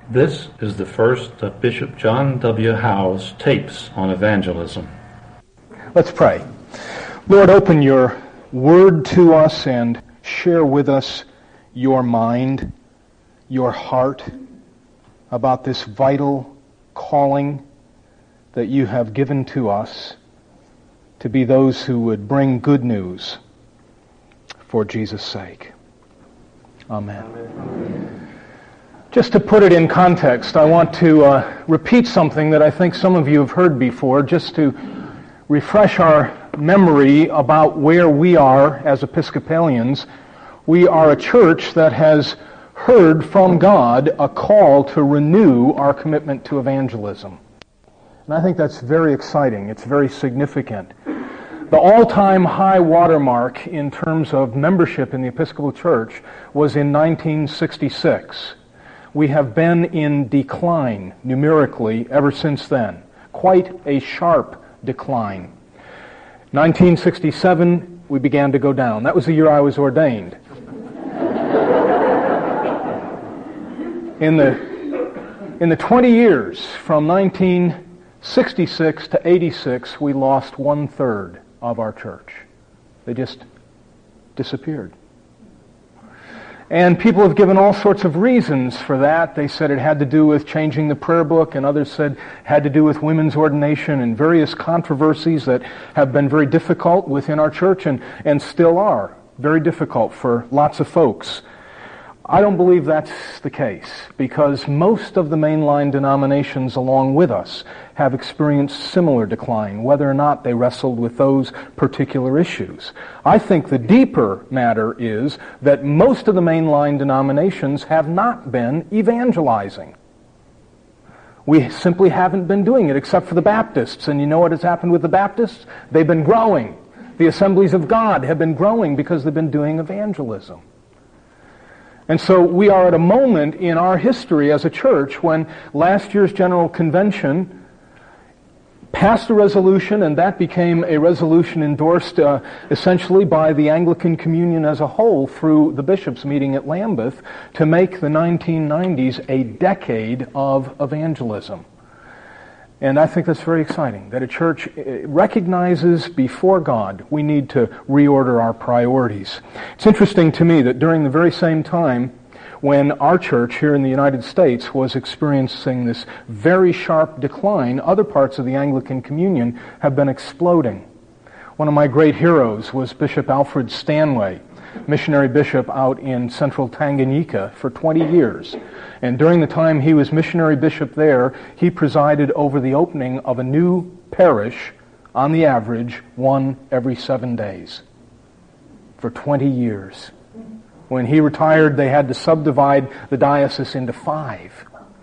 This is the first of Bishop John W. Howe's tapes on evangelism. Let's pray. Lord, open your word to us and share with us your mind, your heart about this vital calling that you have given to us to be those who would bring good news for Jesus' sake. Amen. Amen. Just to put it in context, I want to repeat something that I think some of you have heard before, just to refresh our memory about where we are as Episcopalians. We are a church that has heard from God a call to renew our commitment to evangelism. And I think that's very exciting. It's very significant. The all-time high watermark in terms of membership in the Episcopal Church was in 1966. We have been in decline numerically ever since then. Quite a sharp decline. 1967, we began to go down. That was the year I was ordained. In the 20 years from 1966 to 86, we lost 1/3 of our church. They just disappeared. And people have given all sorts of reasons for that. They said it had to do with changing the prayer book, and others said it had to do with women's ordination and various controversies that have been very difficult within our church and still are very difficult for lots of folks. I don't believe that's the case, because most of the mainline denominations along with us have experienced similar decline, whether or not they wrestled with those particular issues. I think the deeper matter is that most of the mainline denominations have not been evangelizing. We simply haven't been doing it, except for the Baptists. And you know what has happened with the Baptists? They've been growing. The Assemblies of God have been growing because they've been doing evangelism. And so we are at a moment in our history as a church when last year's General Convention passed a resolution, and that became a resolution endorsed essentially by the Anglican Communion as a whole through the bishops meeting at Lambeth, to make the 1990s a decade of evangelism. And I think that's very exciting, that a church recognizes before God we need to reorder our priorities. It's interesting to me that during the very same time when our church here in the United States was experiencing this very sharp decline, other parts of the Anglican Communion have been exploding. One of my great heroes was Bishop Alfred Stanway, missionary bishop out in central Tanganyika for 20 years. And during the time he was missionary bishop there, he presided over the opening of a new parish, on the average, one every 7 days, for 20 years. When he retired, they had to subdivide the diocese into 5.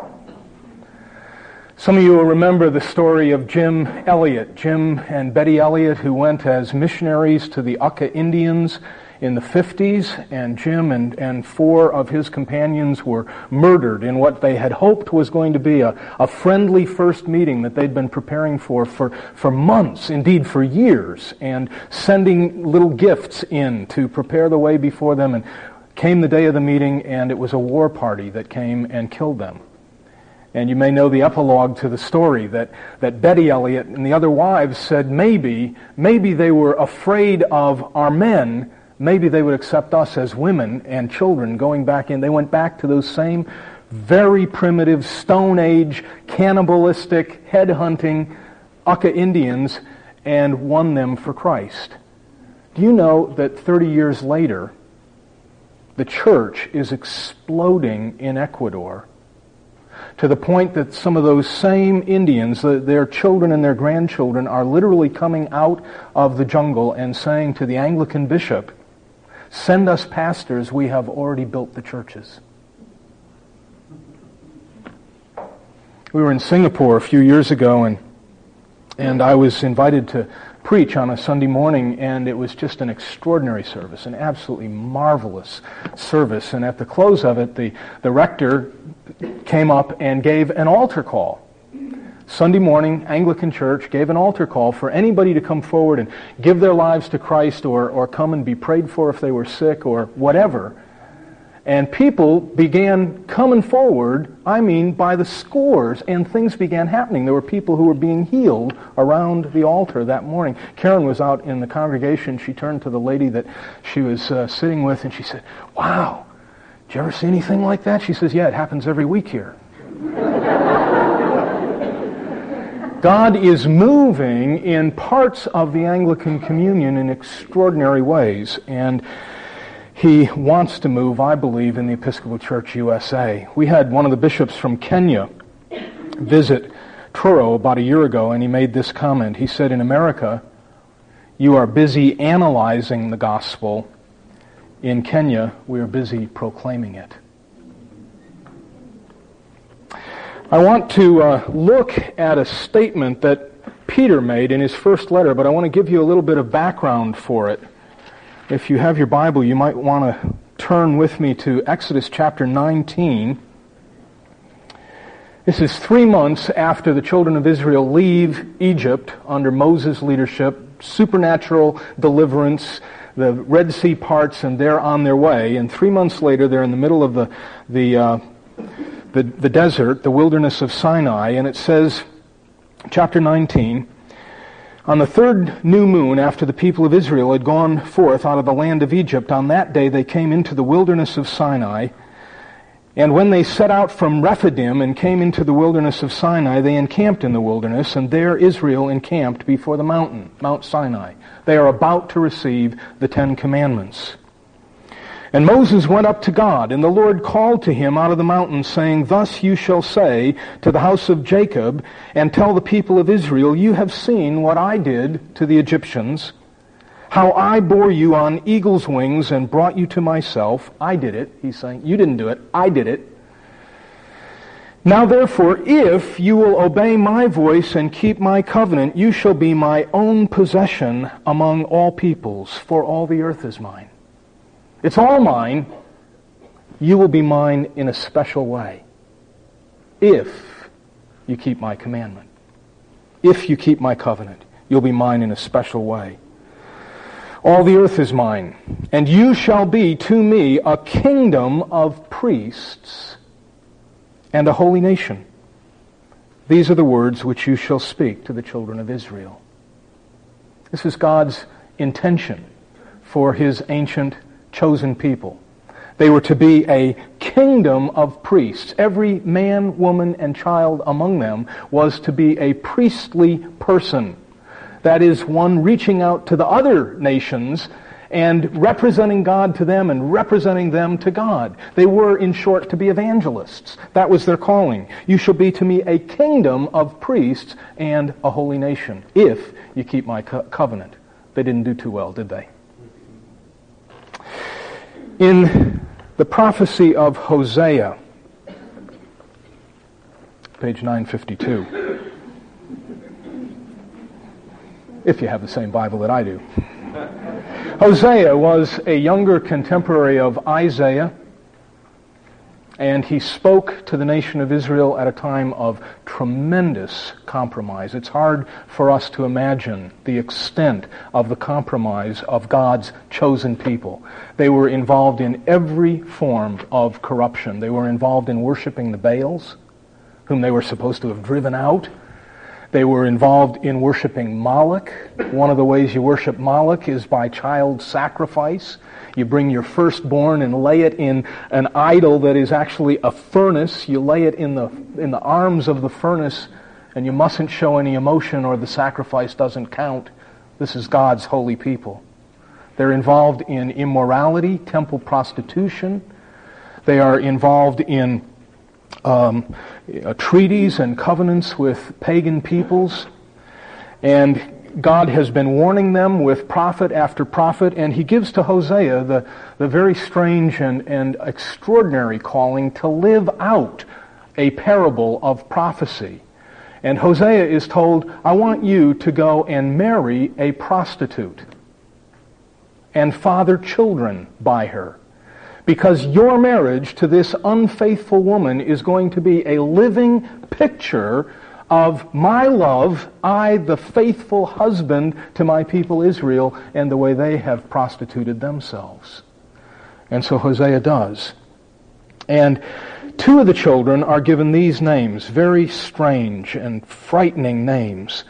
Some of you will remember the story of Jim Elliot, Jim and Betty Elliot, who went as missionaries to the Auca Indians in the 50s, and Jim and 4 of his companions were murdered in what they had hoped was going to be a friendly first meeting that they'd been preparing for months, indeed for years, and sending little gifts in to prepare the way before them. And came the day of the meeting, and it was a war party that came and killed them. And you may know the epilogue to the story, that Betty Elliot and the other wives said maybe they were afraid of our men. Maybe they would accept us as women and children going back in. They went back to those same very primitive, Stone Age, cannibalistic, head-hunting Auca Indians and won them for Christ. Do you know that 30 years later, the church is exploding in Ecuador, to the point that some of those same Indians, their children and their grandchildren, are literally coming out of the jungle and saying to the Anglican bishop, "Send us pastors, we have already built the churches." We were in Singapore a few years ago, and I was invited to preach on a Sunday morning, and it was just an extraordinary service, an absolutely marvelous service. And at the close of it, the rector came up and gave an altar call. Sunday morning, Anglican Church gave an altar call for anybody to come forward and give their lives to Christ, or come and be prayed for if they were sick or whatever. And people began coming forward, by the scores, and things began happening. There were people who were being healed around the altar that morning. Karen was out in the congregation. She turned to the lady that she was sitting with, and she said, "Wow, did you ever see anything like that?" She says, "Yeah, it happens every week here." God is moving in parts of the Anglican Communion in extraordinary ways, and He wants to move, I believe, in the Episcopal Church USA. We had one of the bishops from Kenya visit Truro about a year ago, and he made this comment. He said, "In America, you are busy analyzing the gospel. In Kenya, we are busy proclaiming it." I want to look at a statement that Peter made in his first letter, but I want to give you a little bit of background for it. If you have your Bible, you might want to turn with me to Exodus chapter 19. This is 3 months after the children of Israel leave Egypt under Moses' leadership, supernatural deliverance, the Red Sea parts, and they're on their way. And 3 months later, they're in the middle of the desert, the wilderness of Sinai, and it says, chapter 19, "On the third new moon, after the people of Israel had gone forth out of the land of Egypt, on that day they came into the wilderness of Sinai. And when they set out from Rephidim and came into the wilderness of Sinai, they encamped in the wilderness, and there Israel encamped before the mountain, Mount Sinai. They are about to receive the 10 Commandments. And Moses went up to God, and the Lord called to him out of the mountain, saying, Thus you shall say to the house of Jacob, and tell the people of Israel, You have seen what I did to the Egyptians, how I bore you on eagle's wings and brought you to myself. I did it." He's saying, you didn't do it, I did it. "Now therefore, if you will obey my voice and keep my covenant, you shall be my own possession among all peoples, for all the earth is mine." It's all mine. You will be mine in a special way if you keep my commandment. If you keep my covenant, you'll be mine in a special way. "All the earth is mine, and you shall be to me a kingdom of priests and a holy nation. These are the words which you shall speak to the children of Israel." This is God's intention for His ancient chosen people. They were to be a kingdom of priests. Every man, woman, and child among them was to be a priestly person. That is, one reaching out to the other nations and representing God to them and representing them to God. They were, in short, to be evangelists. That was their calling. "You shall be to me a kingdom of priests and a holy nation, if you keep my covenant." They didn't do too well, did they? In the prophecy of Hosea, page 952, if you have the same Bible that I do. Hosea was a younger contemporary of Isaiah, and he spoke to the nation of Israel at a time of tremendous compromise. It's hard for us to imagine the extent of the compromise of God's chosen people. They were involved in every form of corruption. They were involved in worshiping the Baals, whom they were supposed to have driven out. They were involved in worshiping Moloch. One of the ways you worship Moloch is by child sacrifice. You bring your firstborn and lay it in an idol that is actually a furnace. You lay it in the arms of the furnace, and you mustn't show any emotion or the sacrifice doesn't count. This is God's holy people. They're involved in immorality, temple prostitution. They are involved in treaties and covenants with pagan peoples. And God has been warning them with prophet after prophet, and He gives to Hosea the very strange and extraordinary calling to live out a parable of prophecy. And Hosea is told, I want you to go and marry a prostitute and father children by her, because your marriage to this unfaithful woman is going to be a living picture of my love, I, the faithful husband to my people Israel, and the way they have prostituted themselves. And so Hosea does. And two of the children are given these names, very strange and frightening names.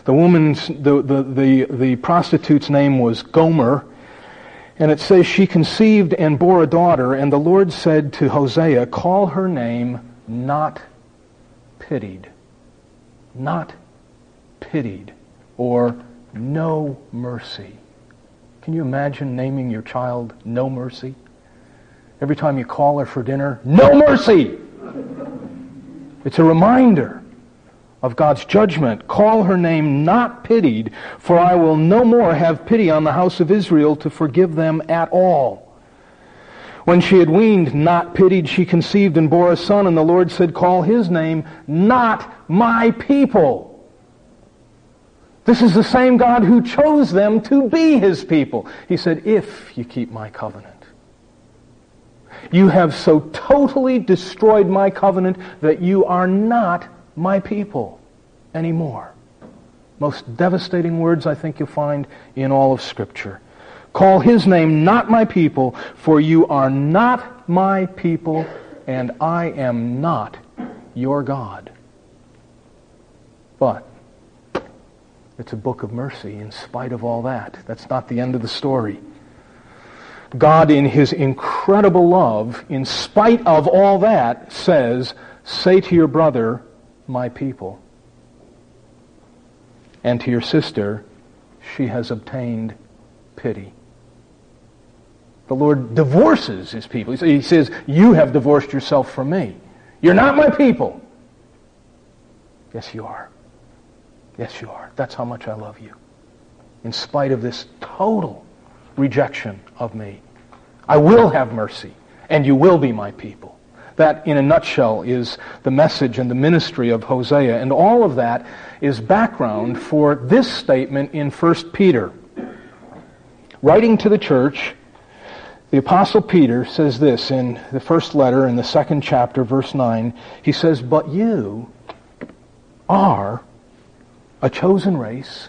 The prostitute's name was Gomer, and it says she conceived and bore a daughter, and the Lord said to Hosea, call her name Not Pitied. Not Pitied, or No Mercy. Can you imagine naming your child No Mercy? Every time you call her for dinner, No Mercy! It's a reminder of God's judgment. Call her name Not Pitied, for I will no more have pity on the house of Israel to forgive them at all. When she had weaned, Not Pitied, she conceived and bore a son, and the Lord said, call his name Not My People. This is the same God who chose them to be His people. He said, if you keep my covenant. You have so totally destroyed my covenant that you are not my people anymore. Most devastating words I think you'll find in all of Scripture. Call his name Not My People, for you are not my people, and I am not your God. But it's a book of mercy in spite of all that. That's not the end of the story. God, in His incredible love, in spite of all that, says, say to your brother, my people. And to your sister, she has obtained pity. The Lord divorces His people. He says, you have divorced yourself from me. You're not my people. Yes, you are. Yes, you are. That's how much I love you. In spite of this total rejection of me, I will have mercy, and you will be my people. That, in a nutshell, is the message and the ministry of Hosea. And all of that is background for this statement in 1 Peter. Writing to the church, the Apostle Peter says this in the first letter, in the second chapter, verse 9. He says, but you are a chosen race,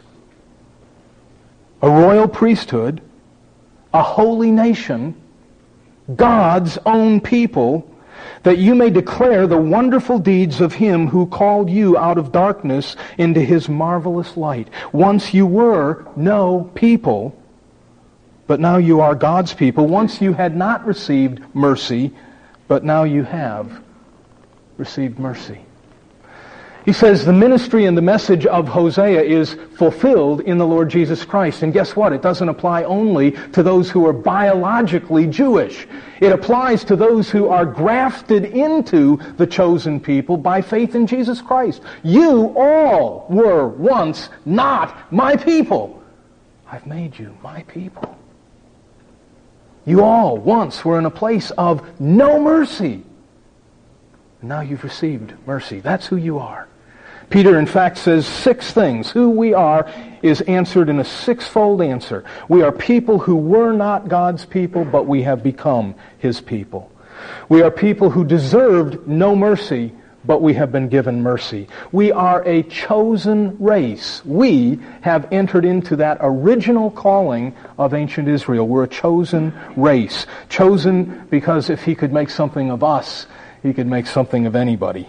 a royal priesthood, a holy nation, God's own people, that you may declare the wonderful deeds of Him who called you out of darkness into His marvelous light. Once you were no people, but now you are God's people. Once you had not received mercy, but now you have received mercy. He says the ministry and the message of Hosea is fulfilled in the Lord Jesus Christ. And guess what? It doesn't apply only to those who are biologically Jewish. It applies to those who are grafted into the chosen people by faith in Jesus Christ. You all were once not my people. I've made you my people. You all once were in a place of no mercy. And now you've received mercy. That's who you are. Peter, in fact, says 6 things. Who we are is answered in a 6-fold answer. We are people who were not God's people, but we have become His people. We are people who deserved no mercy, but we have been given mercy. We are a chosen race. We have entered into that original calling of ancient Israel. We're a chosen race. Chosen because if He could make something of us, He could make something of anybody.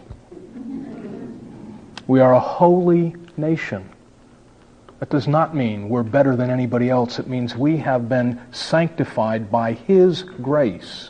We are a holy nation. That does not mean we're better than anybody else. It means we have been sanctified by His grace.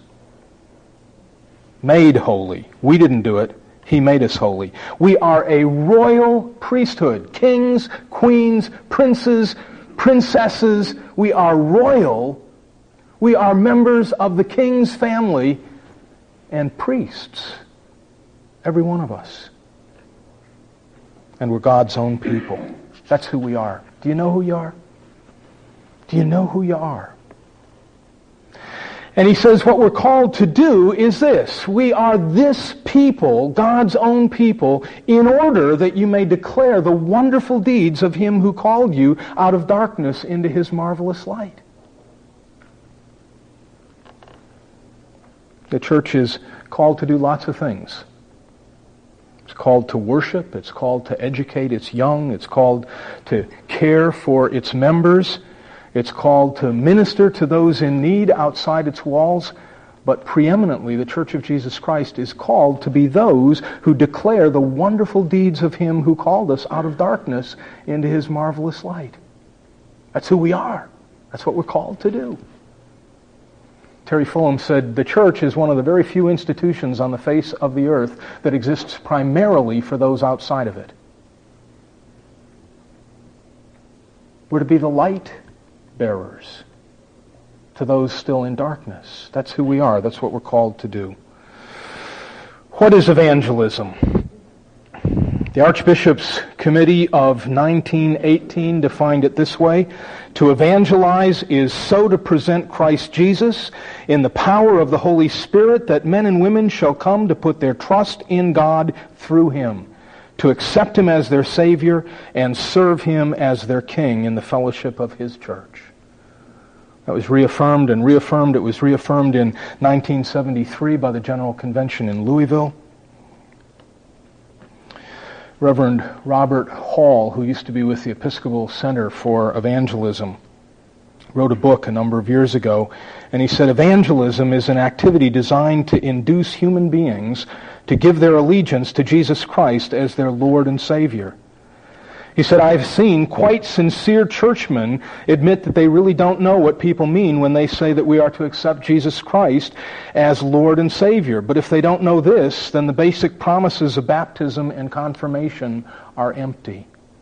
Made holy. We didn't do it. He made us holy. We are a royal priesthood. Kings, queens, princes, princesses. We are royal. We are members of the King's family and priests. Every one of us. And we're God's own people. That's who we are. Do you know who you are? Do you know who you are? And he says what we're called to do is this. We are this people, God's own people, in order that you may declare the wonderful deeds of Him who called you out of darkness into His marvelous light. The church is called to do lots of things. It's called to worship. It's called to educate its young. It's called to care for its members. It's called to minister to those in need outside its walls. But preeminently, the Church of Jesus Christ is called to be those who declare the wonderful deeds of Him who called us out of darkness into His marvelous light. That's who we are. That's what we're called to do. Terry Fulham said, the church is one of the very few institutions on the face of the earth that exists primarily for those outside of it. We're to be the light bearers to those still in darkness. That's who we are. That's what we're called to do. What is evangelism? The Archbishop's Committee of 1918 defined it this way: to evangelize is so to present Christ Jesus in the power of the Holy Spirit that men and women shall come to put their trust in God through Him, to accept Him as their Savior and serve Him as their King in the fellowship of His church. That was reaffirmed and reaffirmed. It was reaffirmed in 1973 by the General Convention in Louisville. Reverend Robert Hall, who used to be with the Episcopal Center for Evangelism, wrote a book a number of years ago, and he said, evangelism is an activity designed to induce human beings to give their allegiance to Jesus Christ as their Lord and Savior. He said, I've seen quite sincere churchmen admit that they really don't know what people mean when they say that we are to accept Jesus Christ as Lord and Savior. But if they don't know this, then the basic promises of baptism and confirmation are empty.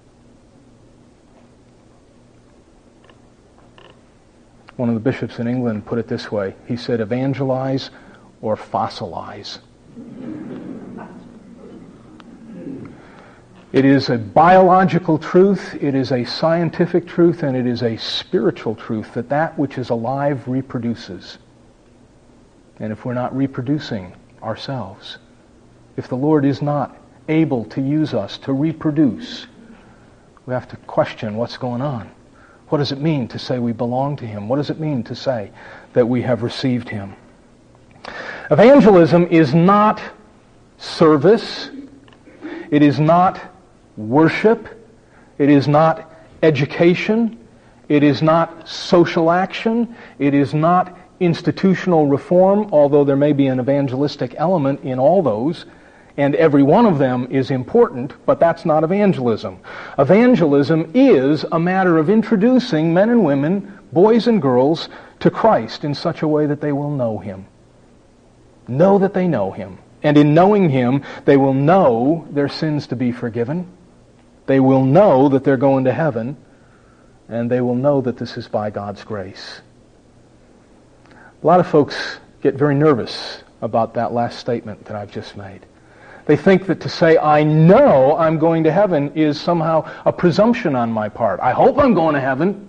One of the bishops in England put it this way. He said, evangelize or fossilize. It is a biological truth, it is a scientific truth, and it is a spiritual truth that that which is alive reproduces. And if we're not reproducing ourselves, if the Lord is not able to use us to reproduce, we have to question what's going on. What does it mean to say we belong to Him? What does it mean to say that we have received Him? Evangelism is not service. It is not worship. It is not education. It is not social action. It is not institutional reform, although there may be an evangelistic element in all those, and every one of them is important, but that's not evangelism. Evangelism is a matter of introducing men and women, boys and girls, to Christ in such a way that they will know Him. Know that they know Him. And in knowing Him, they will know their sins to be forgiven. They will know that they're going to heaven. And they will know that this is by God's grace. A lot of folks get very nervous about that last statement that I've just made. They think that to say, I know I'm going to heaven is somehow a presumption on my part. I hope I'm going to heaven.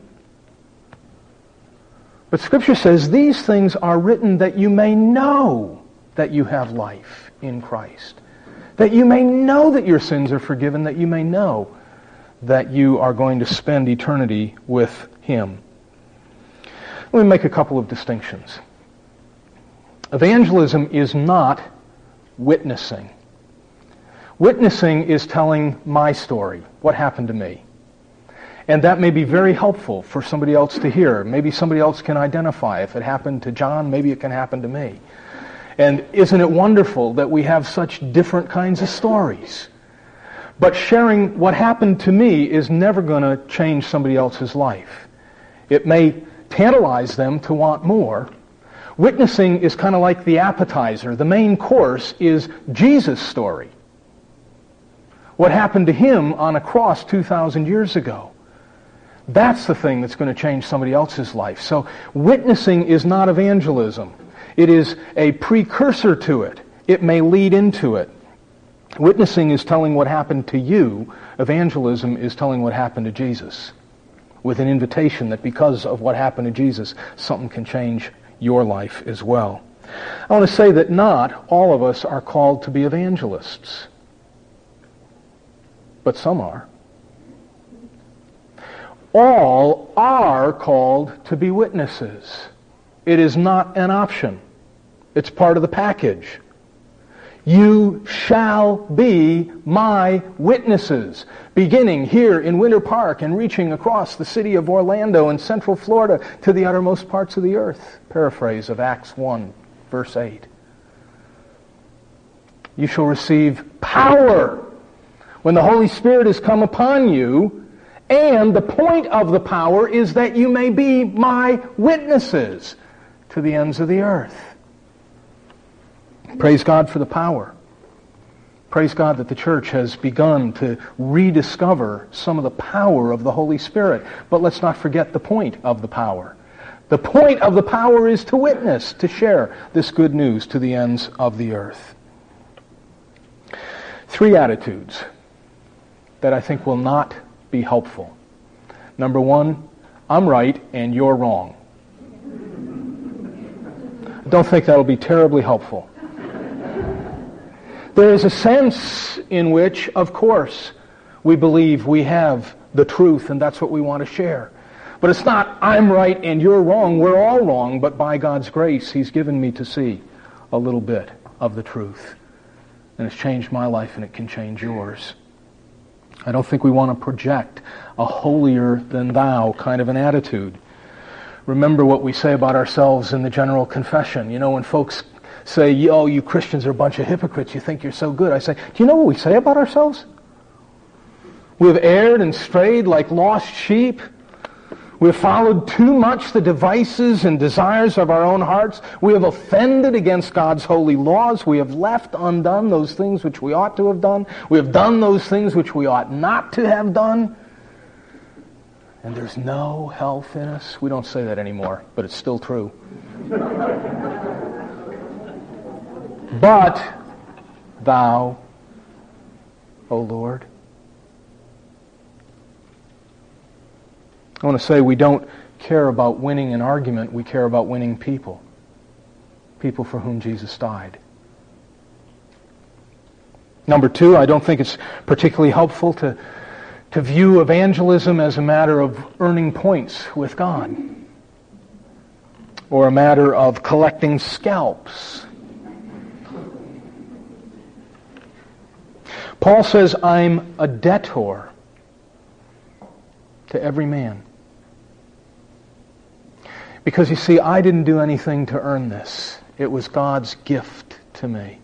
But Scripture says these things are written that you may know that you have life in Christ. That you may know that your sins are forgiven, that you may know that you are going to spend eternity with Him. Let me make a couple of distinctions. Evangelism is not witnessing. Witnessing is telling my story, what happened to me. And that may be very helpful for somebody else to hear. Maybe somebody else can identify. If it happened to John, maybe it can happen to me. And isn't it wonderful that we have such different kinds of stories? But sharing what happened to me is never going to change somebody else's life. It may tantalize them to want more. Witnessing is kind of like the appetizer. The main course is Jesus' story. What happened to Him on a cross 2,000 years ago. That's the thing that's going to change somebody else's life. So witnessing is not evangelism. It is a precursor to it. It may lead into it. Witnessing is telling what happened to you. Evangelism is telling what happened to Jesus, with an invitation that because of what happened to Jesus, something can change your life as well. I want to say that not all of us are called to be evangelists, but some are. All are called to be witnesses. It is not an option. It's part of the package. You shall be my witnesses, beginning here in Winter Park and reaching across the city of Orlando and Central Florida to the uttermost parts of the earth. Paraphrase of Acts 1. verse 8. You shall receive power when the Holy Spirit has come upon you, and the point of the power is that you may be my witnesses to the ends of the earth. Praise God for the power. Praise God that the church has begun to rediscover some of the power of the Holy Spirit. But let's not forget the point of the power. The point of the power is to witness, to share this good news to the ends of the earth. 3 attitudes that I think will not be helpful. Number 1, I'm right and you're wrong. I don't think that'll be terribly helpful. There is a sense in which, of course, we believe we have the truth and that's what we want to share. But it's not, I'm right and you're wrong. We're all wrong, but by God's grace, He's given me to see a little bit of the truth. And it's changed my life and it can change yours. I don't think we want to project a holier-than-thou kind of an attitude. Remember what we say about ourselves in the general confession. You know, when folks say, oh, you Christians are a bunch of hypocrites, you think you're so good. I say, do you know what we say about ourselves? We have erred and strayed like lost sheep. We have followed too much the devices and desires of our own hearts. We have offended against God's holy laws. We have left undone those things which we ought to have done. We have done those things which we ought not to have done. And there's no health in us. We don't say that anymore, but it's still true. But thou, O Lord. I want to say we don't care about winning an argument, we care about winning people. People for whom Jesus died. Number 2, I don't think it's particularly helpful to view evangelism as a matter of earning points with God, or a matter of collecting scalps. Paul says, I'm a debtor to every man. Because you see, I didn't do anything to earn this. It was God's gift to me.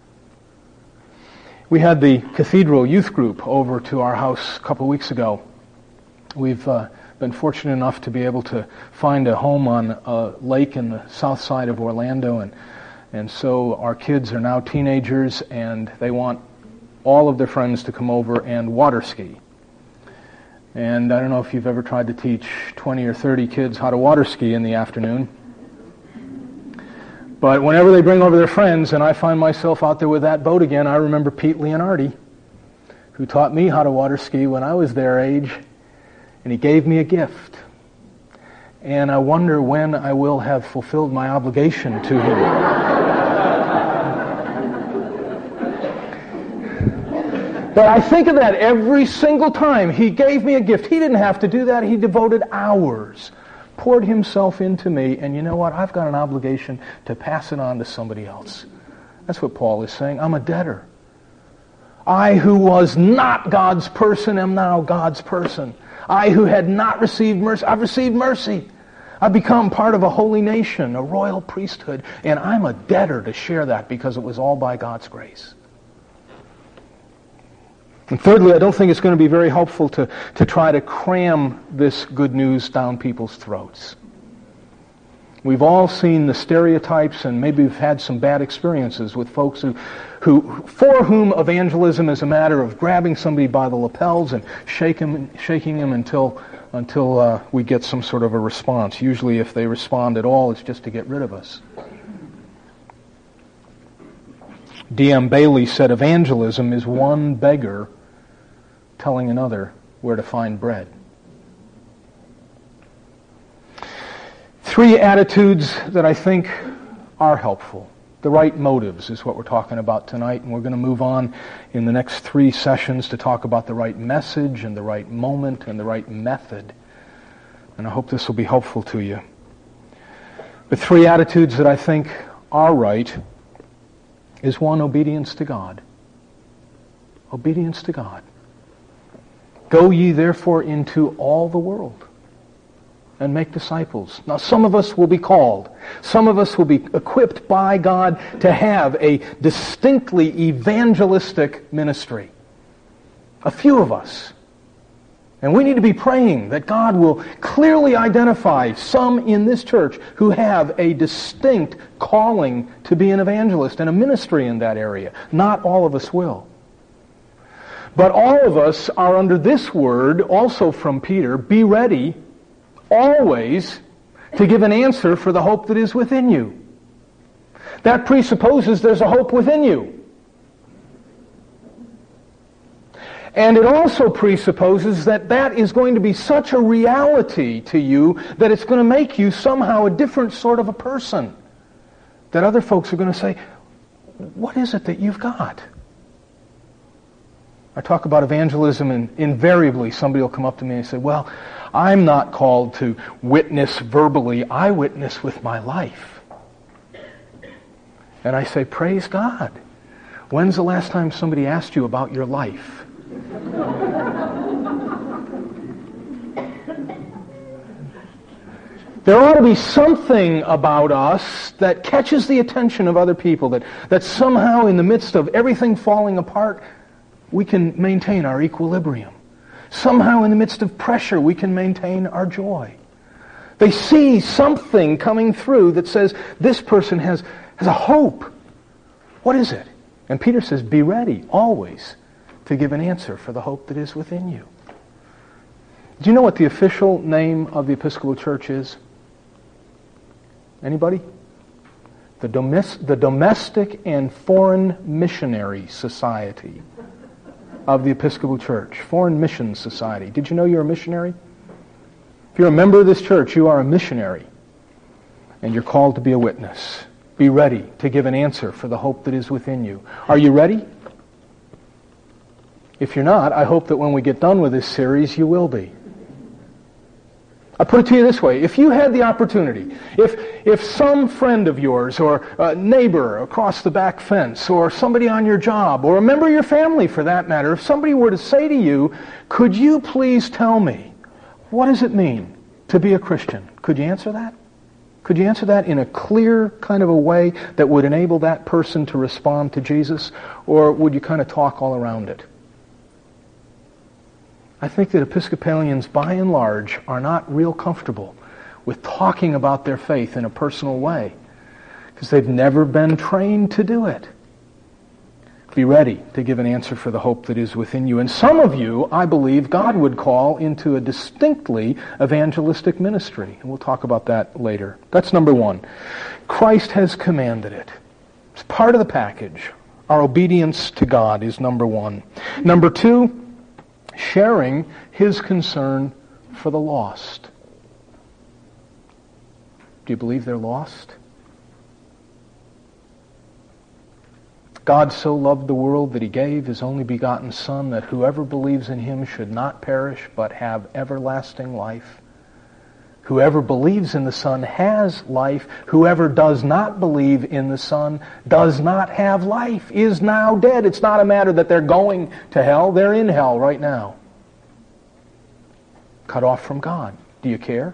We had the Cathedral Youth Group over to our house a couple weeks ago. We've been fortunate enough to be able to find a home on a lake in the south side of Orlando, and so our kids are now teenagers, and they want all of their friends to come over and water ski. And I don't know if you've ever tried to teach 20 or 30 kids how to water ski in the afternoon. But whenever they bring over their friends and I find myself out there with that boat again, I remember Pete Leonardi, who taught me how to water ski when I was their age, and he gave me a gift. And I wonder when I will have fulfilled my obligation to him. But I think of that every single time. He gave me a gift. He didn't have to do that. He devoted hours, poured himself into me, and you know what? I've got an obligation to pass it on to somebody else. That's what Paul is saying. I'm a debtor. I who was not God's person am now God's person. I who had not received mercy, I've received mercy. I've become part of a holy nation, a royal priesthood, and I'm a debtor to share that because it was all by God's grace. And thirdly, I don't think it's going to be very helpful to try to cram this good news down people's throats. We've all seen the stereotypes, and maybe we've had some bad experiences with folks for whom evangelism is a matter of grabbing somebody by the lapels and shaking them until we get some sort of a response. Usually if they respond at all, it's just to get rid of us. D.M. Bailey said evangelism is one beggar telling another where to find bread. 3 attitudes that I think are helpful. The right motives is what we're talking about tonight, and we're going to move on in the next 3 sessions to talk about the right message and the right moment and the right method. And I hope this will be helpful to you. But 3 attitudes that I think are right is 1, obedience to God. Obedience to God. Go ye therefore into all the world. and make disciples. Now, some of us will be called. Some of us will be equipped by God to have a distinctly evangelistic ministry. A few of us. And we need to be praying that God will clearly identify some in this church who have a distinct calling to be an evangelist and a ministry in that area. Not all of us will. But all of us are under this word, also from Peter, be ready always to give an answer for the hope that is within you. That presupposes there's a hope within you. And it also presupposes that that is going to be such a reality to you that it's going to make you somehow a different sort of a person. That other folks are going to say, what is it that you've got? I talk about evangelism and invariably somebody will come up to me and say, well, I'm not called to witness verbally. I witness with my life. And I say, praise God. When's the last time somebody asked you about your life? There ought to be something about us that catches the attention of other people, that somehow in the midst of everything falling apart, we can maintain our equilibrium. Somehow in the midst of pressure, we can maintain our joy. They see something coming through that says, this person has a hope. What is it? And Peter says, be ready always to give an answer for the hope that is within you. Do you know what the official name of the Episcopal Church is? Anybody? The Domestic and Foreign Missionary Society of the Episcopal Church. Foreign Mission Society. Did you know you're a missionary? If you're a member of this church, you are a missionary. And you're called to be a witness. Be ready to give an answer for the hope that is within you. Are you ready? If you're not, I hope that when we get done with this series, you will be. I put it to you this way. If you had the opportunity, if some friend of yours or a neighbor across the back fence or somebody on your job or a member of your family for that matter, if somebody were to say to you, could you please tell me, what does it mean to be a Christian? Could you answer that? Could you answer that in a clear kind of a way that would enable that person to respond to Jesus? Or would you kind of talk all around it? I think that Episcopalians, by and large, are not real comfortable with talking about their faith in a personal way because they've never been trained to do it. Be ready to give an answer for the hope that is within you. And some of you, I believe, God would call into a distinctly evangelistic ministry. And we'll talk about that later. That's number one. Christ has commanded it. It's part of the package. Our obedience to God is number one. Number two, sharing His concern for the lost. Do you believe they're lost? God so loved the world that He gave His only begotten Son, that whoever believes in Him should not perish but have everlasting life. Whoever believes in the Son has life. Whoever does not believe in the Son does not have life, is now dead. It's not a matter that they're going to hell. They're in hell right now. Cut off from God. Do you care?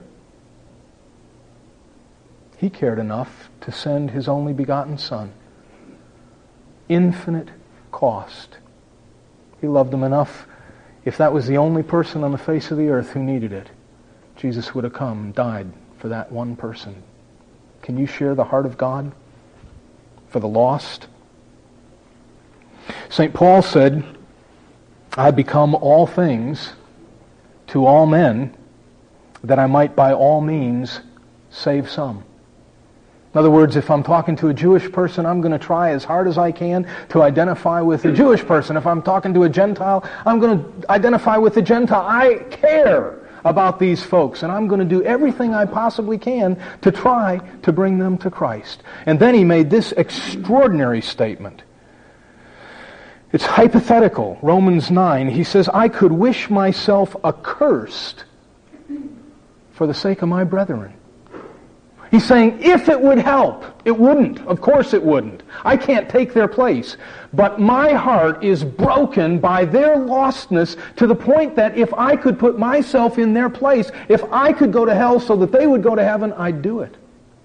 He cared enough to send His only begotten Son. Infinite cost. He loved them enough. If that was the only person on the face of the earth who needed it, Jesus would have come and died for that one person. Can you share the heart of God for the lost? St. Paul said, I become all things to all men, that I might by all means save some. In other words, if I'm talking to a Jewish person, I'm going to try as hard as I can to identify with a Jewish person. If I'm talking to a Gentile, I'm going to identify with the Gentile. I care about these folks, and I'm going to do everything I possibly can to try to bring them to Christ. And then he made this extraordinary statement. It's hypothetical. Romans 9, he says, I could wish myself accursed for the sake of my brethren. He's saying, if it would help, it wouldn't. Of course it wouldn't. I can't take their place. But my heart is broken by their lostness to the point that if I could put myself in their place, if I could go to hell so that they would go to heaven, I'd do it.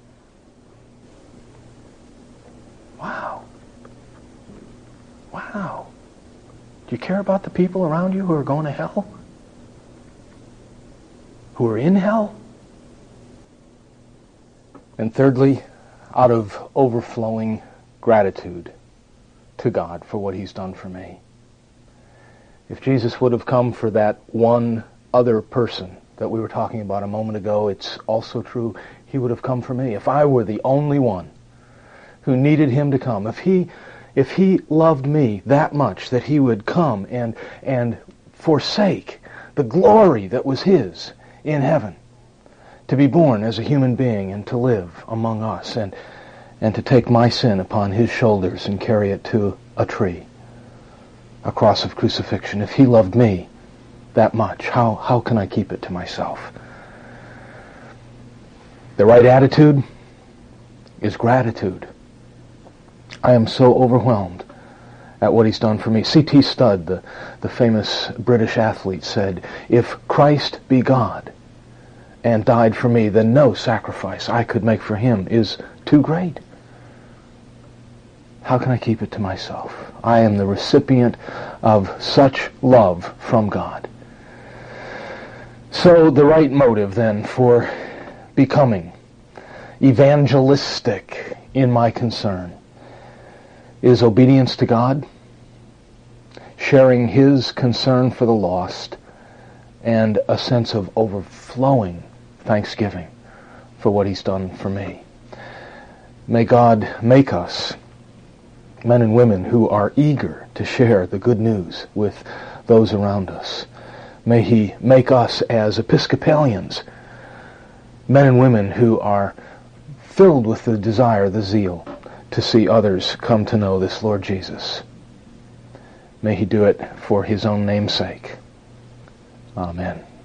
Wow. Wow. Do you care about the people around you who are going to hell? Who are in hell? And thirdly, out of overflowing gratitude to God for what He's done for me. If Jesus would have come for that one other person that we were talking about a moment ago, it's also true He would have come for me. If I were the only one who needed Him to come, if He loved me that much that He would come and forsake the glory that was His in heaven, to be born as a human being and to live among us and to take my sin upon His shoulders and carry it to a tree, a cross of crucifixion. If He loved me that much, how can I keep it to myself? The right attitude is gratitude. I am so overwhelmed at what He's done for me. C.T. Studd, the famous British athlete, said, "If Christ be God and died for me, then no sacrifice I could make for Him is too great." How can I keep it to myself? I am the recipient of such love from God. So the right motive then for becoming evangelistic in my concern is obedience to God, sharing His concern for the lost, and a sense of overflowing thanksgiving for what He's done for me. May God make us men and women who are eager to share the good news with those around us. May He make us as Episcopalians men and women who are filled with the desire, the zeal, to see others come to know this Lord Jesus. May He do it for His own name's sake. Amen.